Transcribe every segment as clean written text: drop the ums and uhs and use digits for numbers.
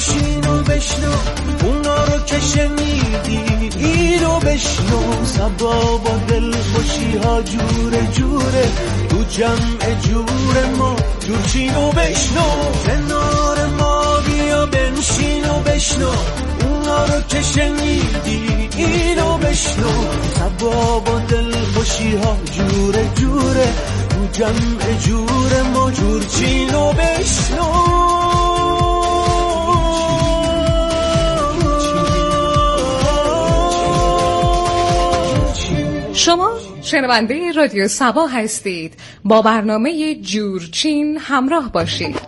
بنشین و بشنو اونا رو که شنیدی اینو بشنو. صبا با دل خوشی ها جوره جوره تو جمع جور ما جورچین و بشنو. کنار ما بیا بنشین و بشنو اونا رو که شنیدی اینو بشنو. صبا با دل خوشی ها جوره جوره تو جمع جور ما جورچین و بشنو. شما شنونده رادیو سبا هستید. با برنامه جورچین همراه باشید.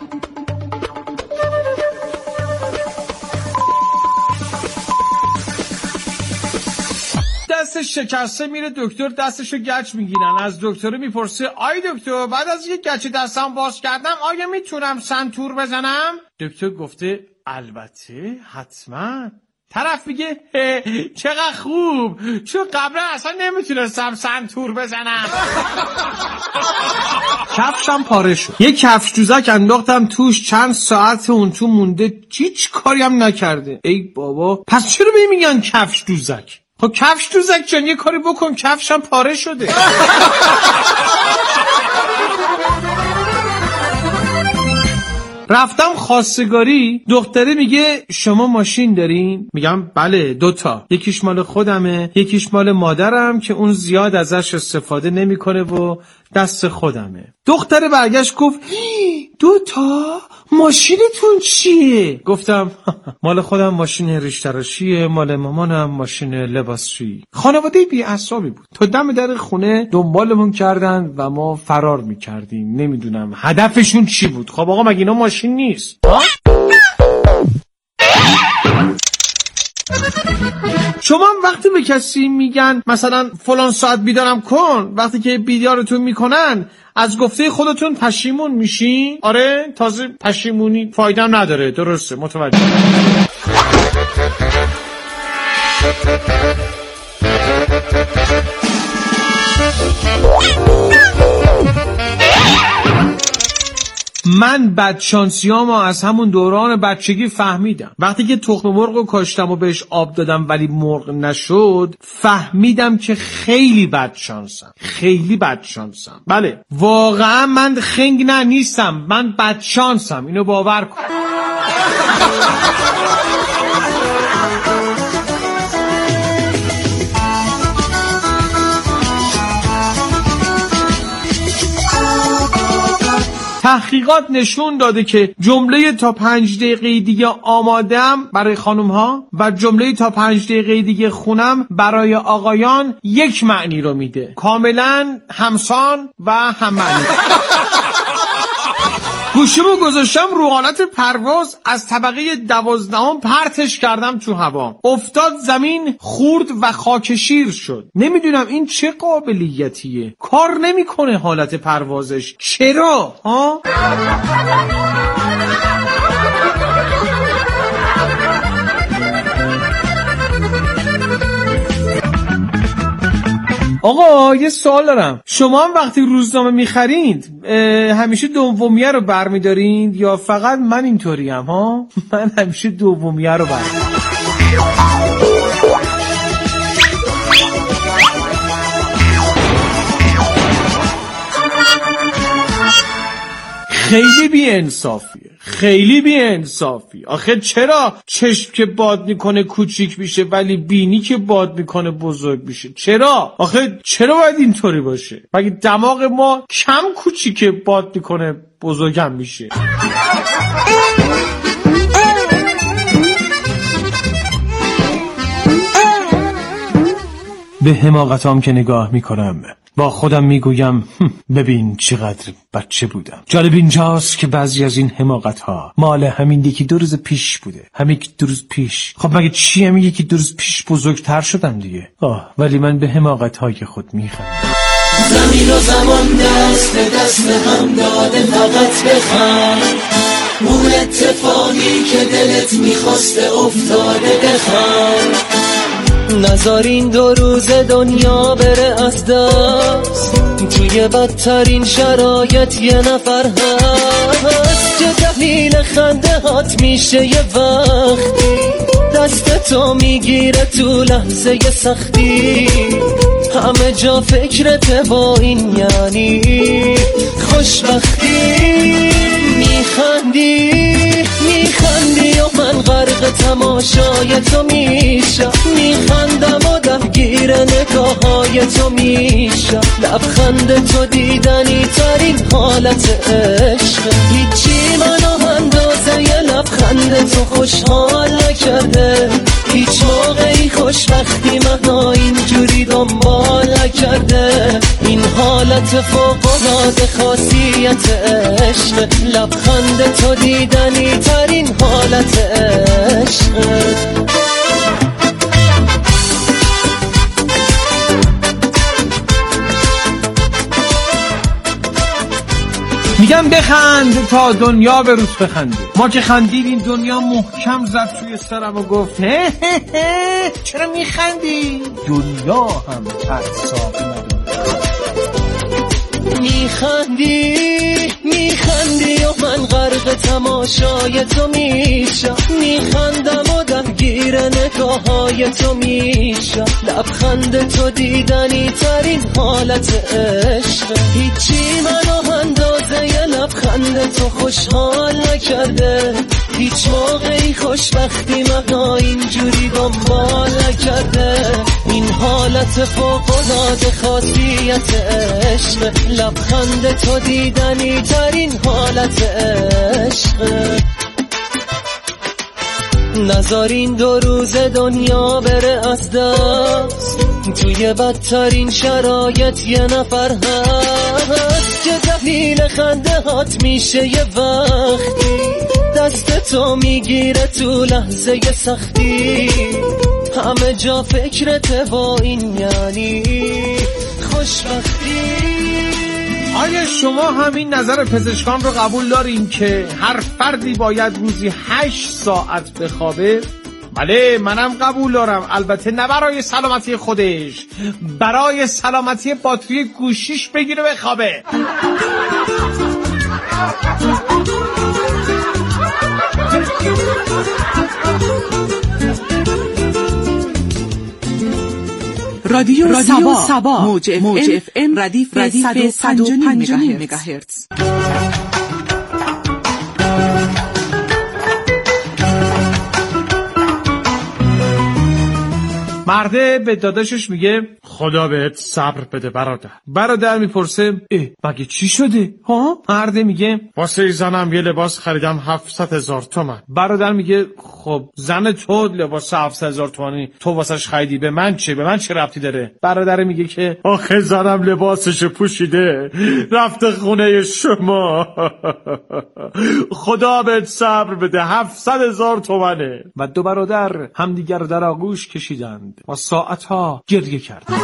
دستش شکسته میره دکتر، دستشو گچ میگیرن. از دکتر میپرسه آی دکتر بعد از یه گچ دستم باز کردم آیا میتونم سنتور بزنم؟ دکتر گفته البته حتما. طرف میگه چقدر خوب، چون قبلا اصلا نمیتونستم سنتور بزنم. کفشم پاره شد، یه کفش دوزک انداختم توش، چند ساعت اون تو مونده، هیچ کاری هم نکرده. ای بابا پس چرا به میگن کفش دوزک؟ خب کفش دوزک جان یه کاری بکن، کفشم پاره شده. رفتم خواستگاری، دختره میگه شما ماشین دارین؟ میگم بله 2 تا، یکیش مال خودمه یکیش مال مادرم که اون زیاد ازش استفاده نمیکنه و دست خودمه. دختره برگشت گفت 2 تا؟ ماشینتون چیه؟ گفتم مال خودم ماشین ریش تراشیه، مال مامانم ماشین لباسشویی. خانواده بی اعصابی بود، تا دم در خونه دنبالمون کردن و ما فرار میکردیم. نمیدونم هدفشون چی بود. خب آقا مگه اینا ماشین نیست؟ شما هم وقتی به کسی میگن مثلا فلان ساعت بیدارم کن، وقتی که بیدارتون میکنن از گفته خودتون پشیمون میشین؟ آره تازه پشیمونی فایده نداره. درسته متوجه. من بدشانسیامو از همون دوران بچگی فهمیدم. وقتی که تخم مرغ رو کاشتم و بهش آب دادم ولی مرغ نشد، فهمیدم که خیلی بدشانسم. بله واقعا من خنگ نیستم، من بدشانسم، اینو باور کن. تحقیقات نشون داده که جمله تا 5 دقیقه دیگه آمادم برای خانم ها و جمله تا 5 دقیقه دیگه خونم برای آقایان یک معنی رو میده، کاملا همسان و هم معنی. گوشیمو گذاشتم رو حالت پرواز، از طبقه 12 پرتش کردم تو هوا، افتاد زمین، خورد و خاکشیر شد. نمیدونم این چه قابلیتیه، کار نمیکنه حالت پروازش. چرا ها؟ آقا یه سوال دارم، شما هم وقتی روزنامه میخرید همیشه دومیه رو برمیدارین یا فقط من اینطوریم ها؟ من همیشه دومیه رو برمیدارم. خیلی بی انصافی. آخه چرا چشم که باد میکنه کوچیک میشه ولی بینی که باد میکنه بزرگ میشه؟ چرا؟ آخه چرا باید اینطوری باشه؟ مگه دماغ ما کم کوچیکه باد میکنه بزرگم میشه؟ به حماقتام که نگاه میکنم با خودم میگویم ببین چقدر بچه بودم. جالب اینجاست که بعضی از این حماقت ها مال همین یکی 2 روز پیش بوده، همین 2 روز پیش. خب مگه چی، همین یکی 2 روز پیش بزرگتر شدم دیگه. ولی من به حماقت های خود میخندم. زمین و زمان دست به دست هم داده، فقط بخند. اون اتفاقی که دلت میخواسته افتاده، بخند. نذار این 2 روز دنیا بره از دست، توی بدترین شرایط یه نفر هست. چه دلیل خنده هات میشه یه وقتی دست تو میگیره تو لحظه سختی، همه جا فکرت با این یعنی خوشبختی. میخندی و من غرق تماشای تو میشم، میخندم و دلگیر نگاههای تو میشم، لبخند تو دیدنی ترین حالت عشق، هیچی منو اندازه لبخند تو خوشحال نکرده، هیچ موقعی خوشبختی منو اینجوری دنبال نکرده، این حالت فوق‌العاده خاصیت عشق، لبخند تو دیدنی ترین حالت عشق. میگم بخند تا دنیا به روز بخنده. ما که خندیدیم دنیا محکم زد توی سرم و گفت هه هه هه چرا میخندی؟ دنیا هم تعصاب نداره. میخندی و من غرق تماشای تو میشم، میخندم و دلگیر نگاههای تو میشم، لبخند تو دیدنی ترین حالت عشق، هیچی منو اندازه لبخند تو خوشحال نکرده، هیچ موقعی خوشبختی منو اینجوری دنبال نکرده، این حالت فوق‌العاده خاصیت عشق، لبخند تو دیدنی ترین حالت عشق. نذارین 2 روز دنیا بره از دست، توی بدترین شرایط یه نفر هست، چه دلیل خنده هات میشه یه وقتی دست تو میگیره تو لحظه سختی، همه جا فکرت با این یعنی خوشبختی. آیا شما همین نظر پزشکان رو قبول دارین که هر فردی باید روزی 8 ساعت بخوابه؟ بله منم قبول دارم، البته نه برای سلامتی خودش، برای سلامتی باتری گوشیش بگیره بخوابه. رادیو سبا موج اف ام ردیف 105 مگاهرتز. مرده به داداشش میگه خدا بهت صبر بده برادر. برادر میپرسه مگه چی شده؟ ها؟ مرده میگه واسه زنم یه لباس خریدم 700,000 تومان. برادر میگه خب زن تو لباس 700,000 تومانی تو واسش خریدی، به من چه؟ به من چه ربطی داره؟ برادر میگه که آخه زنم لباسش پوشیده رفته خونه شما. خدا بهت صبر بده 700,000 تومانه. و 2 برادر همدیگر رو در آغوش کشیدند و ساعتها گریه کردند.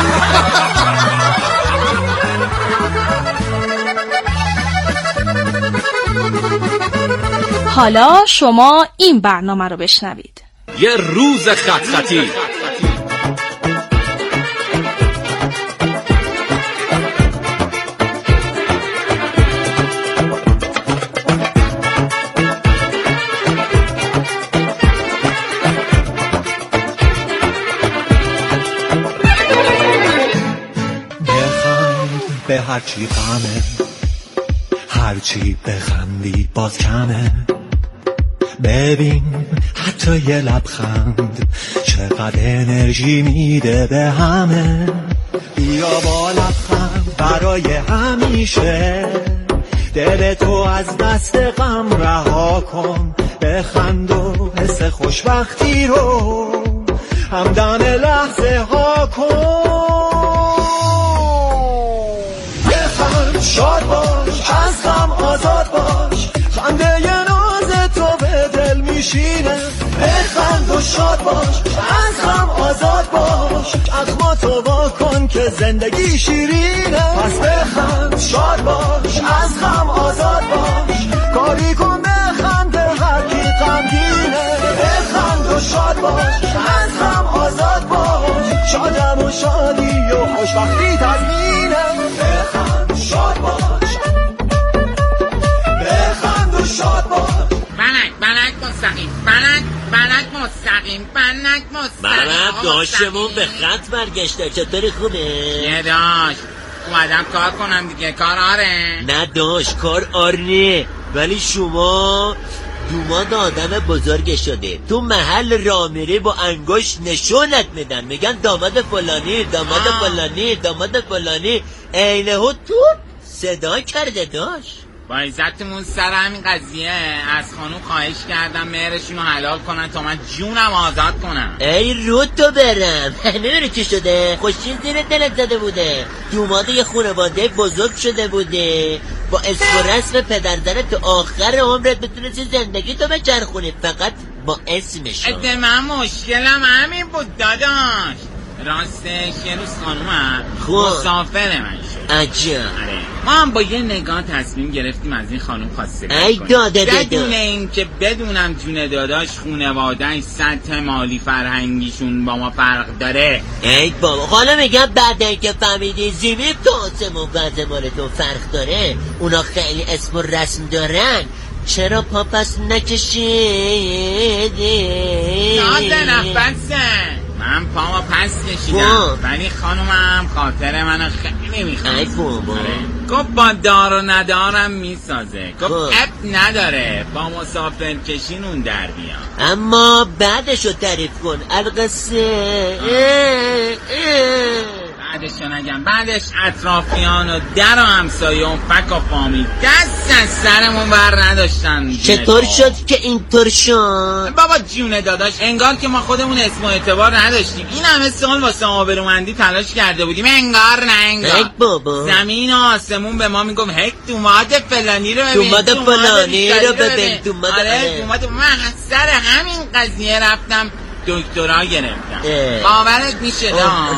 حالا شما این برنامه رو بشنوید. یه روز خطی. به هرچی غمه، هرچی بخندی باز کمه، ببین حتی یه لبخند چقدر انرژی میده به همه. بیا با لبخند برای همیشه، دل تو از دست غم رها کن، بخند و حس خوشبختی رو همدم لحظه ها کن. شاد باش، از غم آزاد باش، خنده ی ناز تو به دل میشینه، بخند و شاد باش، از غم آزاد باش، اخماتو وا کن که زندگی شیرینه، پس بخند شاد باش، از غم آزاد باش، کاری کن بخند هر کی غمگینه، بخند و شاد باش، از غم آزاد باش، شادم و شادی و خوشبختی تضمینه، بخند شاد باش، بخند و شاد بنک مستقیم. منم داشتمون به خط برگشته. چطوری خوبه؟ یه داشت اومدم کار کنم دیگه. کار آره؟ نه داشت کار آره، ولی شما دوماد آدم بزرگ شده. تو محل رامری با انگشت نشونت میدن، میگن داماد فلانی داماد فلانی داماد فلانی. اینه تو صدا کرده داشت. با عزتمون سر همین قضیه از خانوم خواهش کردم مهرشونو حلال کنن تا من جونم آزاد کنم. ای رو تو برم. نمیدونی چی شده؟ خوشین زیر دلت زده بوده. دوماد یه خانواده بزرگ شده بوده، با اسم و رسم پدردن تو آخر عمرت بتونستی زندگی تو بچرخونی فقط با اسمشون. من مشکلم همین بود داداش. راستش یه روز خانومم مسافر من شد. عجب. ما هم با یه نگاه تصمیم گرفتیم از این خانوم خواسته ای داده بدون این که بدونم جون داداش خونواده‌اش سطح مالی فرهنگیشون با ما فرق داره. ای بابا حالا میگم بعد اینکه فهمیدی زمین تو آسمون وضع مال تو فرق داره، اونا خیلی اسم و رسم دارن، چرا پا پس نکشیدی؟ نازه نفسه من پاما پس کشیدم، ولی خانومم خاطر منو خیلی میخواد. ای بابا گفت با دار و ندارم میسازه. گفت اب نداره با مسافر کشین اون در بیان. اما بعدشو تعریف کن القصه. بعدشو نگم. بعدش اطرافیان و در و همسایه و فک و فامیل دست از سرمون بر نداشتن. چطور شد که اینطور شد؟ بابا جون داداش انگار که ما خودمون اسم و اعتبار نداشتیم. این همه سال واسه آبرومندی تلاش کرده بودیم، انگار نه انگار. بابا زمین و آسمون به ما میگم هی دوماد فلانی رو ببین، دوماد فلانی رو ببین. دوماد من سر همین قضیه رفتم دکترا گرفتم. باورت میشه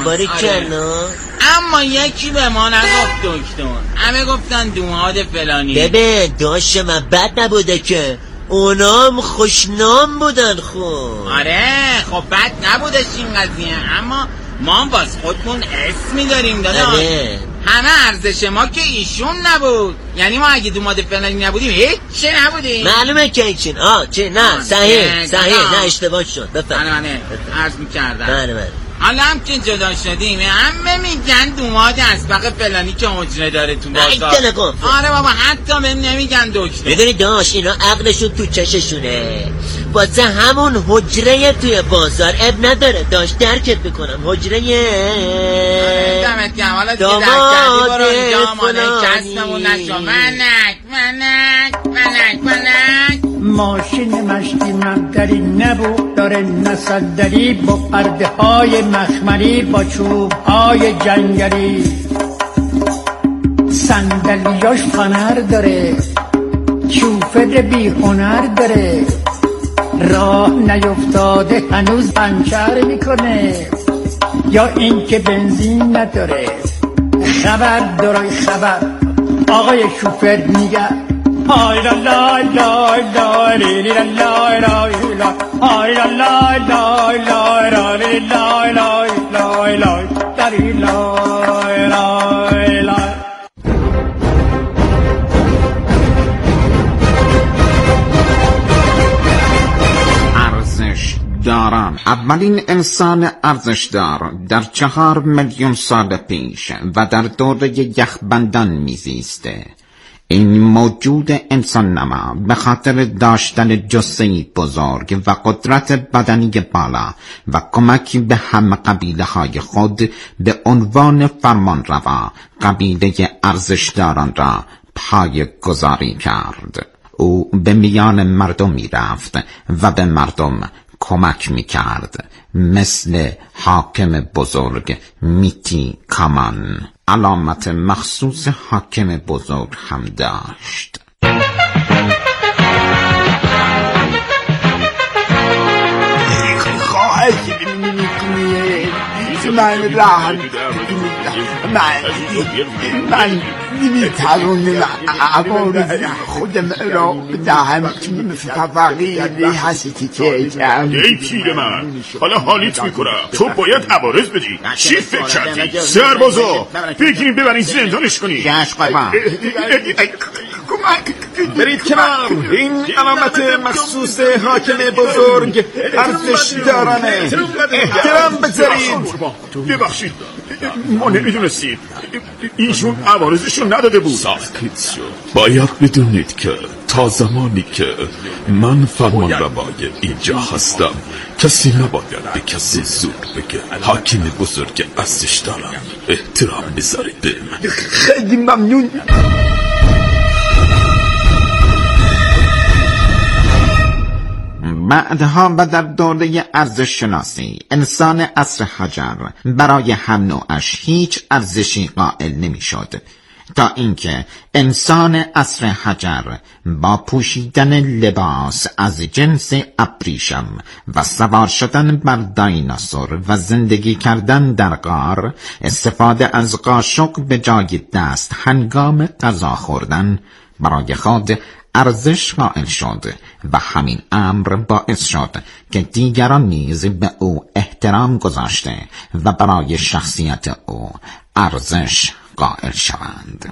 اما یکی به ما نگفت دکتر، همه گفتن دوماد فلانی. ببین داشت من بد نبوده که، اونام خوشنام بودن. خب آره خب بد نبودش این قضیه، اما ما باز خودمون اسمی داریم داداش. همه ارزش ما که ایشون نبود، یعنی ما اگه دوماد فلانی نبودیم هیچ چه نبودیم. معلومه که ایشون چه نه صحیح نه اشتباه شد. بفهم عرض میکردم. بله حالا هم که جدا شدیم همه میگن دوماد اسبق فلانی که حجره داره تو بازار. آره بابا حتی بهم نمیگن دکتر. میدونی داشت اینا عقلشون تو چششونه، واسه همون حجره توی بازار اب نداره داشت درکت بکنم. حجره دمت گرم. حالا دیگه درکتی برو اینجا مانه کسممون نشو. منک ماشین مشتی مبدری نبود داره نصدری، با پرده های مخمری با چوب های جنگلی، صندلیاش فنر داره، شوفر بی هنر داره، راه نیفتاده هنوز پنچر میکنه، یا اینکه بنزین نداره. خبر دارای خبر آقای شوفر میگه های لا لا لا لا لی لا لا لا لا های لا لا لا لا لا لی لا لا لا لا لی لا لا لا. ارزش دارم. اولین انسان ارزشدار در 4 میلیون سال پیش و در دوره یخبندان میزیسته. این موجود انسان نما به خاطر داشتن جثه‌ای بزرگ و قدرت بدنی بالا و کمک به هم قبیله های خود به عنوان فرمانروا قبیله ارزشداران را پایه‌گذاری کرد. او به میان مردم می رفت و به مردم کمک می کرد، مثل حاکم بزرگ میتی کامان. علامت مخصوص حاکم بزرگ هم داشت. من نمیتوانم عوارض خودم را بدهم فقیری هستی کردم. ای پیر من، حالا حالیت میکنم. تو باید عوارض بدی. چی فکر کردی؟ سربازا بگیریم ببرین زندانش کنی. گشت قبا برید کنار. این علامت مخصوص حاکم بزرگ ارزش دارنه. احترام بذارید. ببخشید ما نمیدونستید ایشون عوارضشون نداده بود. ساکت شو. باید بدونید که تا زمانی که من فرمان روای اینجا هستم کسی نباید به کسی زور بگه. حاکم بزرگ ارزش دارم. احترام بذارید به من. خیلی ممنون. بعدها و در دوره ارزش شناسی انسان عصر حجر برای هم نوعش هیچ ارزشی قائل نمی شد، تا اینکه انسان عصر حجر با پوشیدن لباس از جنس ابریشم و سوار شدن بر دایناسور و زندگی کردن در غار، استفاده از قاشق به جای دست هنگام غذا خوردن، برای خود ارزش قائل شد و همین امر باعث شد که دیگران نیز به او احترام گذاشته و برای شخصیت او ارزش قائل شوند.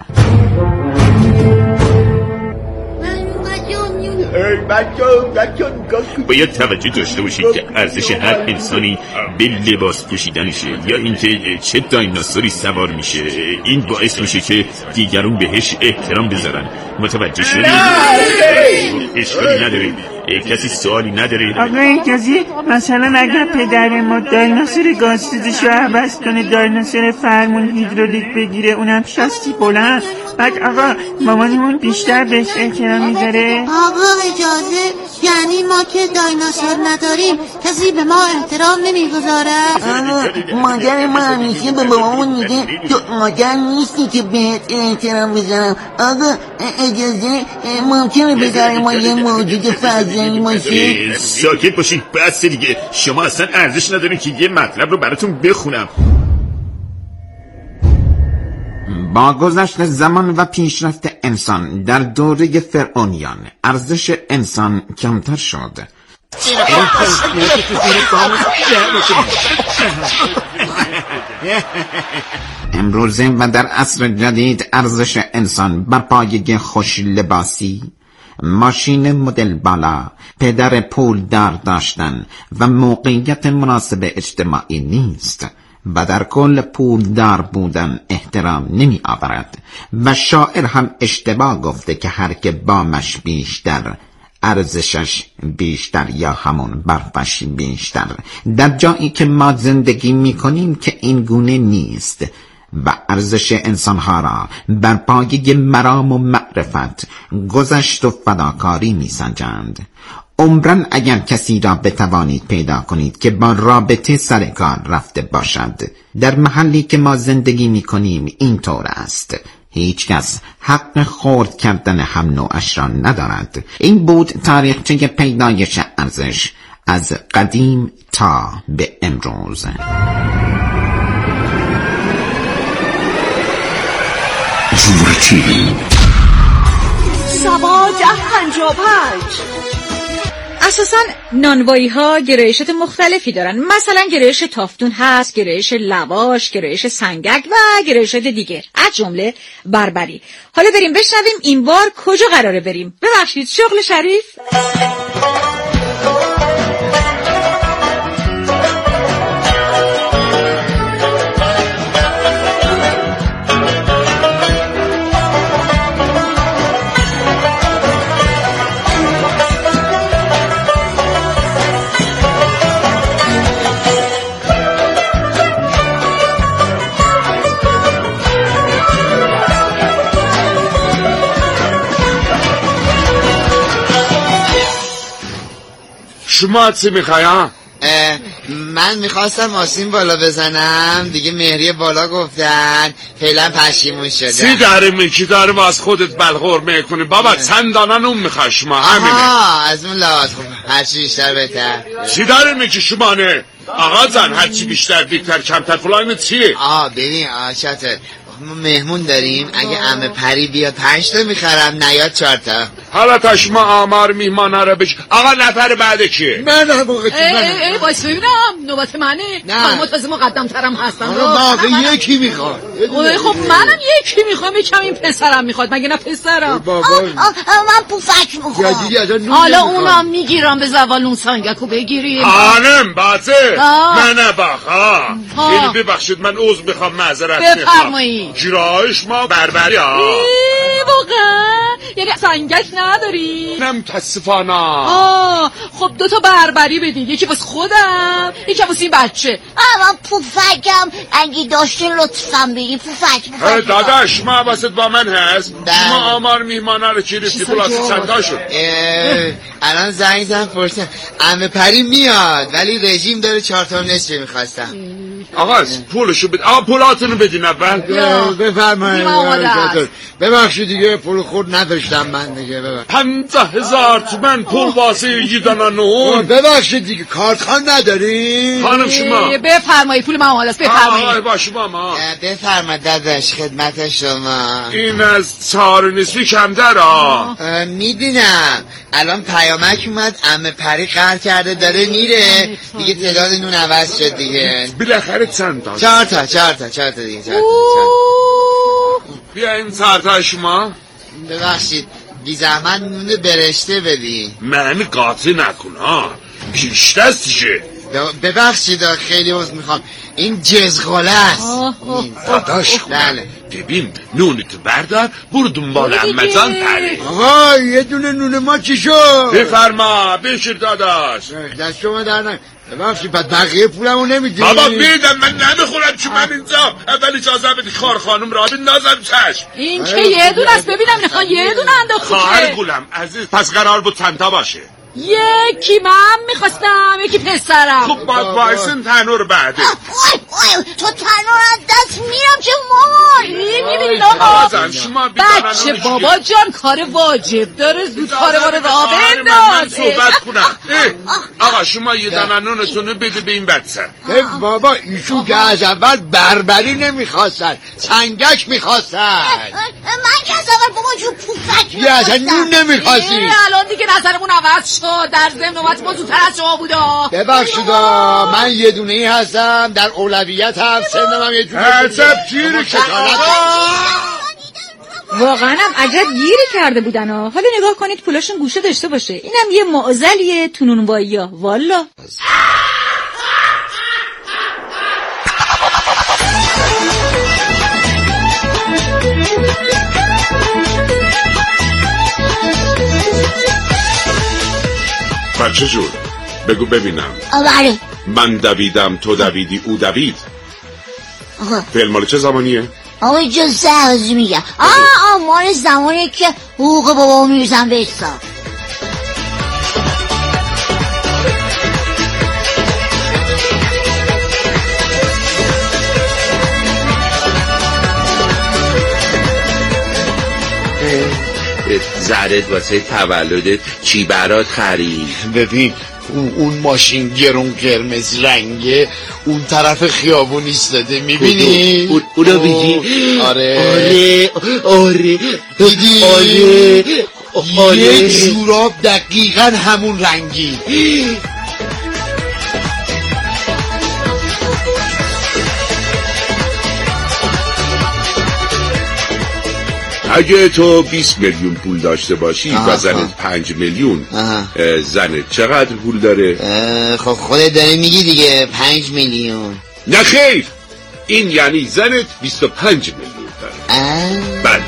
باید توجه داشته باشید که ارزش هر انسانی به لباس پوشیدنشه یا اینکه چه دایناسوری سوار میشه. این باعث میشه که دیگرون بهش احترام بذارن. متوجه شدید؟ اشکالی نداره. کسی سوالی نداره؟ آقای کسی مثلا اگر پدر ما دایناسور گازسوزشو عوض کنه دایناسور فرمون هیدرولیک بگیره اونم شاستی بلند، بعد آقا مامانمون بیشتر بهش احترام میذاره؟ آقا اجازه، یعنی ما که دایناسور نداریم کسی به ما احترام نمیگذاره؟ آقا مادر ما همیشه به بابامون میگه تو مادر نیستی که بهت احترام بذارم. آقا اجازه، ممکنه بذاره ما یه موجود فضایی باشه؟ ساکت باشید بس دیگه. شما اصلا ارزش ندارین که یه مطلب رو براتون بخونم. با گذشت زمان و پیشرفت انسان در دوره فرعونیان ارزش انسان کمتر شد. امروزه و در عصر جدید ارزش انسان بر پایه خوش لباسی، ماشین مدل بالا، پدر پولدار داشتن و موقعیت مناسب اجتماعی نیست و در کل پولدار بودن احترام نمی آورد و شاعر هم اشتباه گفته که هر که بامش بیشتر ارزشش بیشتر یا همون برفش بیشتر. در جایی که ما زندگی می کنیم که این گونه نیست و ارزش انسانها را بر پایه مرام و معرفت، گذشت و فداکاری می سنجند. عمرن اگر کسی را بتوانید پیدا کنید که با رابطه سر کار رفته باشد. در محلی که ما زندگی می کنیم این طور است. هیچ کس حق خرد کردن هم نوعش را ندارد. این بود تاریخچه پیدایش ارزش از قدیم تا به امروز. جورچین سبا 1055. اساساً نانوایی ها گرایشات مختلفی دارن. مثلا گرایش تافتون هست، گرایش لواش، گرایش سنگک و گرایشات دیگه، از جمله بربری. حالا بریم بشنویم این بار کجا قراره بریم. ببخشید شغل شریف. شما چی میخوایم؟ من میخواستم آسین بالا بزنم دیگه، مهریه بالا گفتن، فعلا پشیمون شده. چی داره میکی دارم از خودت بلغور میکنی بابا؟ چند دانه نون میخوای شما؟ همینه از اون لحاظ خوب، هرچی بیشتر بهتر. چی داره میکی شما نه؟ آقا زن هرچی بیشتر دیگتر کمتر فلان چیه؟ ببین شاطر، ما مهمون داریم، اگه عمه پری بیاد 5 تا میخرم، نیاد 4 تا. حالا تشما آمار میهمانه رو بش. آقا نفر بعد کیه؟ من موقع ای وایس ببینم نوبت منه. من تازه مقدم ترم هستم. آقا یکی میخواد. خب منم یکی میخوام. یکم این پسرم میخواد. مگه نه پسرم؟ من پوفک میخوام. حالا اونم میگیرم به زوال اون سنگکو بگیریم. خانم بازه من باخا. اینو ببخشید من عذر میخوام معذرت میخوام. بفرمایید. جرایش ما بربری ها. واقعا یعنی سنگک نداری؟ نه متاسفانه. خب 2 تا بربری بدید. یکی واسه خودم یکی واسه این بچه. من پوفکم اگه داشتین لطفاً بگی. پوفک داداش ما واسه با من هست. ما آمار میهمانه رو چی رفتی خلاصه چندا شد. الان زنگ زن پرسن عمه پری میاد ولی رژیم داره 4 تا نصف میخواستم. آقا پولشو بده. آقا پولاتونو بدین اول. بفرمایید. ببخشید دیگه پول خود نداشتم من دیگه. 50,000 تومن پول واسه یه دانه نون. ببخشید دیگه کارتخان نداری؟ خانم شما بفرمایید پول من آماده است. بفرمایید. باشه ماما. بفرمایید داداش خدمت شما. این از 4 نصفی کمتر ها. میدونم الان پیامک اومد عمه پری قهر کرده داره میره دیگه. تعداد نون عوض شد دیگه. بالاخره چند تا؟ 4 تا دیگه. 4 تا. بیا این 4 تا شما. ببخشید بی زحمت نون برشته بدی. من قاطی نکن ها. پیش دستشه. ببخشید خیلی عذر میخوام. این جزغاله است. داداش بله. ببین نونتو بردار برو دنبال عمه جان پری. آقا یه دونه نون ما چی شد؟ بفرما بشیر داداش. دست شما در نه. ببخشید بعد بقیه پولمو نمیدی؟ بابا میدم من نمیخورم چون من اینجا. اول اجازه بدی خار خانم را بندازم چشم. این که یه دونه است ببینم میخوان یه دونه انداختی. خواهر گولم عزیز پس قرار بود چند تا باشه؟ یکی من میخواستم یکی پسرم. خب باید بایسن تنور بعده. تو تنور از دست میرم چه مامان. میبینید آقا بچه بابا جان کار واجب داره. زود کار ما رو راه بنداز. صحبت کنم. آقا شما یه دانه نونتونو بده به این بچه. بابا ایشون که از اول بربری نمیخواستن سنگک میخواستن. من که از اول بابا جون پوفک یه اصلا نون نمیخواستی. الان دیگه نظرمون عوض شد. در ضمن نوبت ما زودتر از شما بودا. ببخشید من یه دونه ای هستم در اولویت هم سنم هم یه جونه. عجب گیری شکالت. واقعا هم عجب گیری کرده بودن ها. حالا نگاه کنید پولاشون گوشه داشته باشه. اینم یه معضلیه تو نونوایی ها والا. بچه جون بگو ببینم. بله. من دویدم تو دویدی او دوید. فعل مال چه زمانیه؟ آقا اجازه عوضی میگم. مال زمانی که حقوق بابا میرزن به حساب. زرت واسه تولدت چی برات خرید؟ ببین اون ماشین گرون قرمز رنگه اون طرف خیابون ایستاده میبینی؟ اونو میگی؟ آره دیدی؟ یک جوراب دقیقا همون رنگی. اگه تو 20 میلیون پول داشته باشی و زنت 5 میلیون زنت چقدر پول داره؟ خب خودت داری میگی دیگه 5 میلیون. نه خیر این یعنی زنت 25 میلیون داره. بله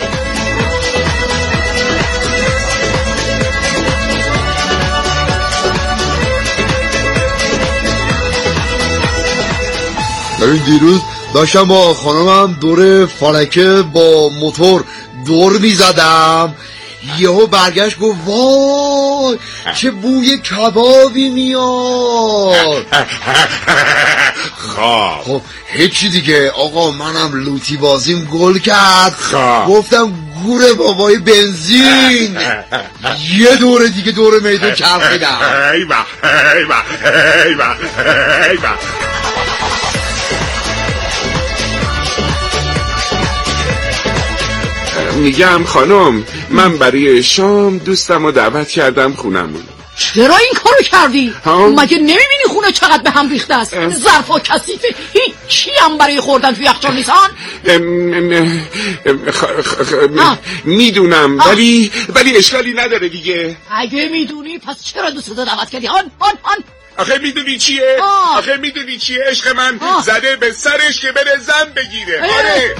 ببین دیروز داشتم با خانمم دور فلکه با موتور دور میزدم یهو برگشت گفت وای چه بوی کبابی میاد. خب هیچی دیگه آقا منم لوتی بازیم گل کرد. گفتم گور بابای بنزین یه دوره دیگه دور میدون چرخیدم. میگم خانم، من برای شام دوستم رو دعوت کردم خونمون. چرا این کارو کردی؟ مگه نمیبینی خونه چقدر به هم ریخته است؟ ظرفا کثیفه، هیچی هم برای خوردن تو یخچال نیستن؟ میدونم، ولی اشکالی نداره دیگه. اگه میدونی پس چرا دوست دعوت کردی؟ آخه میدونی چیه؟ عشق من زده به سرش که بره زن بگیره. آره.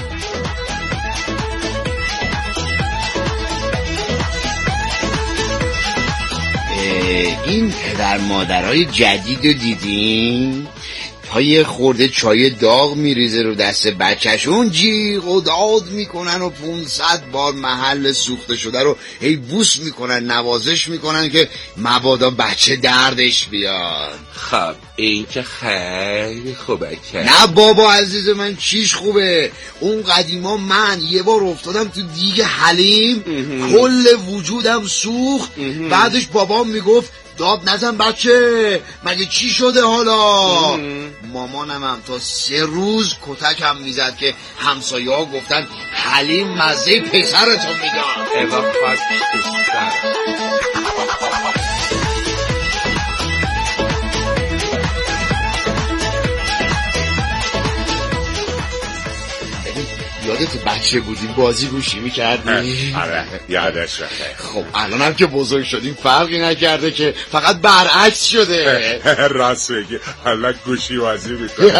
این پدر مادرای جدید رو دیدین؟ تا یه خورده چای داغ میریزه رو دست بچه‌شون جیغ و داد میکنن و 500 بار محل سوخته شده رو هی بوس میکنن، نوازش میکنن که مبادا بچه دردش بیاد. خب این که خیلی خوبه که. نه بابا عزیز من، چیش خوبه؟ اون قدیما من یه بار افتادم تو دیگ حلیم، کل وجودم سوخت. بعدش بابام میگفت داد نزن بچه، مگه چی شده حالا؟ مامانم هم تا 3 روز کتکم میزد که همسایه ها گفتن حلیم مزه پسرتو میداد. یادت بچه بودیم بازی گوشی میکردیم؟ آره یادش رفته. خب الانم که بزرگ شدیم فرقی نکرده که، فقط برعکس شده. راست بگی، حالا گوشی بازی میکنه.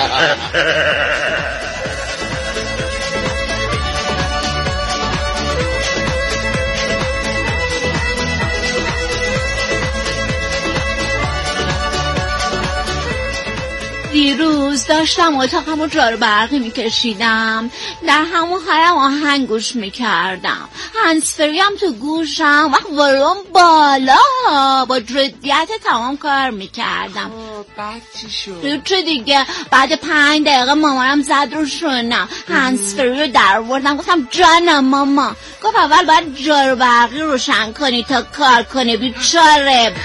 دیروز داشتم اتاقم رو جارو برقی میکشیدم، در همون حالم آهنگ گوش میکردم، هندزفری هم تو گوشم و ولوم بالا، با جدیت تمام کار میکردم. بعد چی شد؟ چه دیگه، بعد 5 دقیقه مامانم زد رو شونم، هندزفری رو در آوردم، گفتم جانم ماما. گفت اول باید جارو برقی روشن کنی تا کار کنه بیچاره.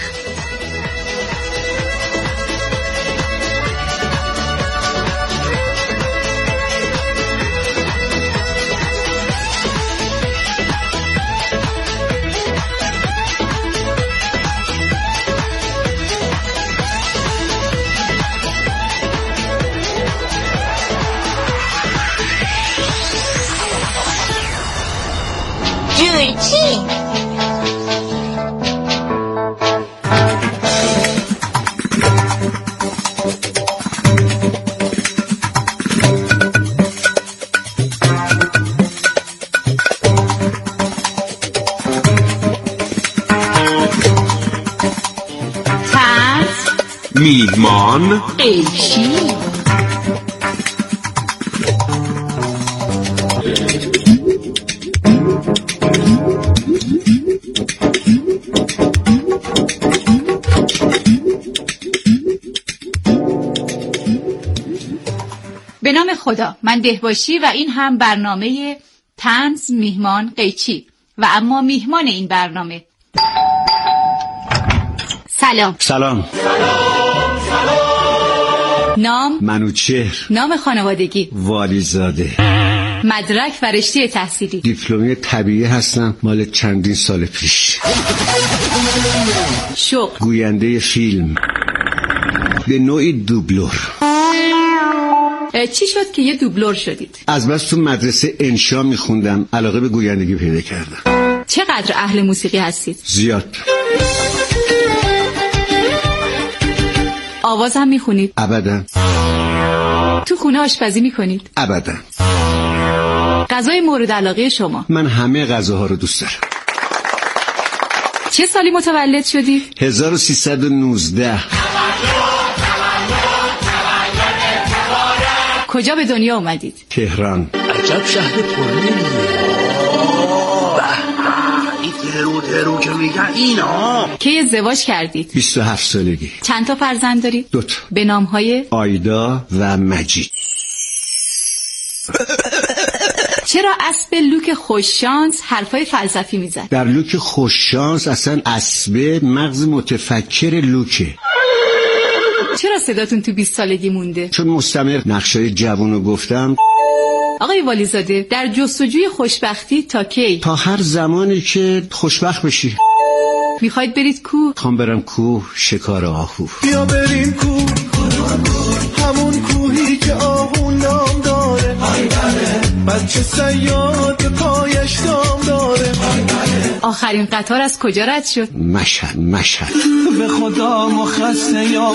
میهمان قیچی. به نام خدا، من دهباشی و این هم برنامه طنز میهمان قیچی و اما میهمان این برنامه. سلام. نام منوچهر. نام خانوادگی والیزاده. مدرک و رشته تحصیلی دیپلمی طبیعی هستم، مال چندین سال پیش. شغل گوینده فیلم، به نوعی دوبلور. چی شد که یه دوبلور شدید؟ از بس تو مدرسه انشا میخوندم، علاقه به گویندگی پیدا کردم. چقدر اهل موسیقی هستید؟ زیاد. آواز هم میخونید؟ ابدا. تو خونه آشپزی میکنید؟ ابدا. غذای مورد علاقه شما؟ من همه غذاها رو دوست دارم. چه سالی متولد شدید؟ 1319. کجا به دنیا اومدید؟ تهران. عجب شهر پرنمیه. این ترو که میگن اینا. کی ازدواج کردید؟ 27 سالگی. چند تا فرزند دارید؟ 2 تا. به نام‌های آیدا و مجید. چرا اسب لوک خوششانس حرفای فلسفی میزد؟ در لوک خوششانس اصلا اسب مغز متفکر لوکه. چرا صداتون تو 20 سالگی مونده؟ چون مستمر نقشای جوونو گفتم. آقای والیزاده، در جستجوی خوشبختی تا کی؟ تا هر زمانی که خوشبخت بشی. میخواید برید کوه؟ خوام برم کوه شکار آهو. بیا بریم کوه، همون کوهی که آهو نام داره. بچه صیاد به پایش دام داره. آخرین قطار از کجا رد شد؟ مشهد. به خدا مخسته یا